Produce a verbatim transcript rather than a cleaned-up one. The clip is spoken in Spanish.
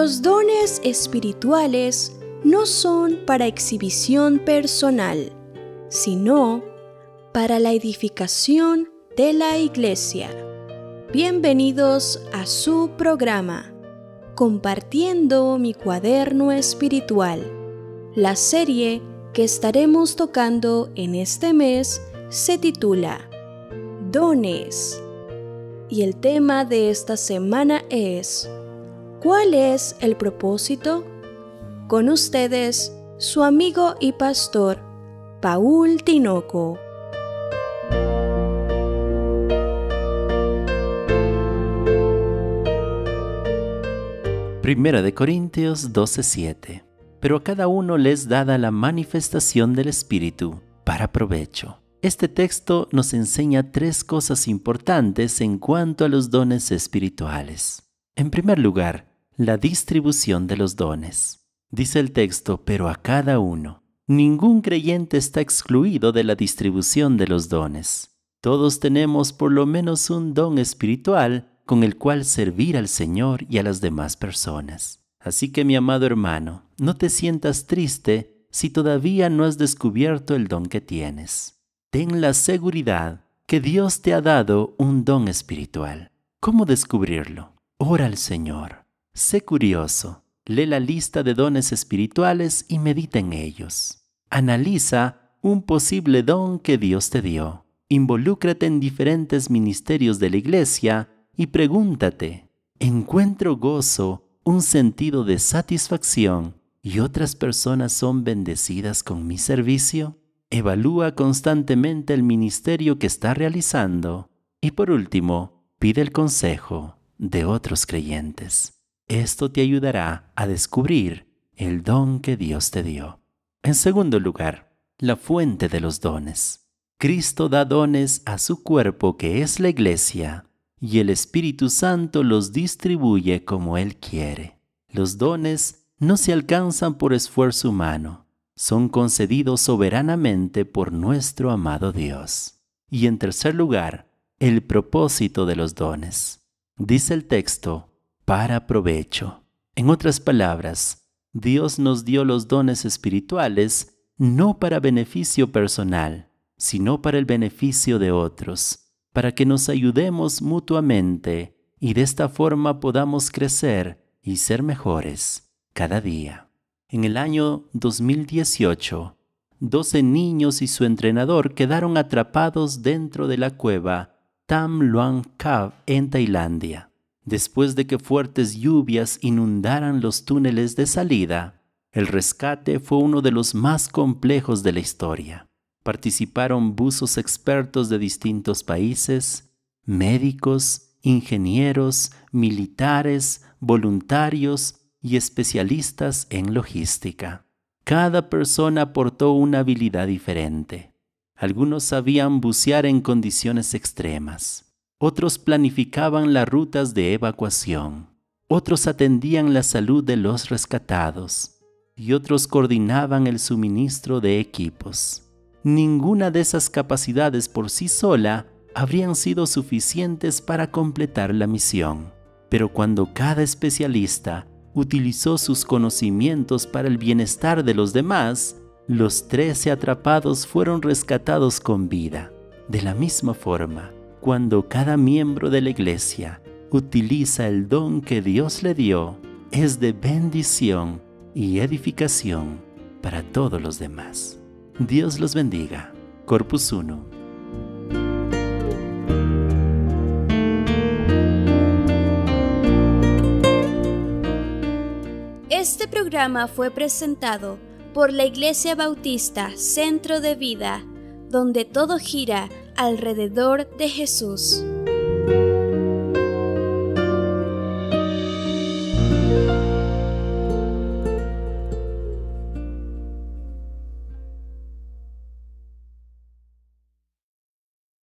Los dones espirituales no son para exhibición personal, sino para la edificación de la Iglesia. Bienvenidos a su programa, Compartiendo mi cuaderno espiritual. La serie que estaremos tocando en este mes se titula Dones. Y el tema de esta semana es ¿cuál es el propósito? Con ustedes, su amigo y pastor, Paul Tinoco. Primera de Corintios doce siete. Pero a cada uno le es dada la manifestación del Espíritu para provecho. Este texto nos enseña tres cosas importantes en cuanto a los dones espirituales. En primer lugar, la distribución de los dones. Dice el texto, pero a cada uno. Ningún creyente está excluido de la distribución de los dones. Todos tenemos por lo menos un don espiritual con el cual servir al Señor y a las demás personas. Así que, mi amado hermano, no te sientas triste si todavía no has descubierto el don que tienes. Ten la seguridad que Dios te ha dado un don espiritual. ¿Cómo descubrirlo? Ora al Señor. Sé curioso. Lee la lista de dones espirituales y medita en ellos. Analiza un posible don que Dios te dio. Involúcrate en diferentes ministerios de la iglesia y pregúntate, ¿encuentro gozo, un sentido de satisfacción y otras personas son bendecidas con mi servicio? Evalúa constantemente el ministerio que está realizando y, por último, pide el consejo de otros creyentes. Esto te ayudará a descubrir el don que Dios te dio. En segundo lugar, la fuente de los dones. Cristo da dones a su cuerpo, que es la iglesia, y el Espíritu Santo los distribuye como Él quiere. Los dones no se alcanzan por esfuerzo humano. Son concedidos soberanamente por nuestro amado Dios. Y en tercer lugar, el propósito de los dones. Dice el texto, para provecho. En otras palabras, Dios nos dio los dones espirituales no para beneficio personal, sino para el beneficio de otros, para que nos ayudemos mutuamente y de esta forma podamos crecer y ser mejores cada día. En el año dos mil dieciocho, doce niños y su entrenador quedaron atrapados dentro de la cueva Tham Luang Cave en Tailandia. Después de que fuertes lluvias inundaran los túneles de salida, el rescate fue uno de los más complejos de la historia. Participaron buzos expertos de distintos países, médicos, ingenieros, militares, voluntarios y especialistas en logística. Cada persona aportó una habilidad diferente. Algunos sabían bucear en condiciones extremas. Otros planificaban las rutas de evacuación. Otros atendían la salud de los rescatados. Y otros coordinaban el suministro de equipos. Ninguna de esas capacidades por sí sola habrían sido suficientes para completar la misión. Pero cuando cada especialista utilizó sus conocimientos para el bienestar de los demás, los trece atrapados fueron rescatados con vida. De la misma forma, cuando cada miembro de la iglesia utiliza el don que Dios le dio, es de bendición y edificación para todos los demás. Dios los bendiga. Corpus uno. Este programa fue presentado por la Iglesia Bautista Centro de Vida, donde todo gira alrededor de Jesús.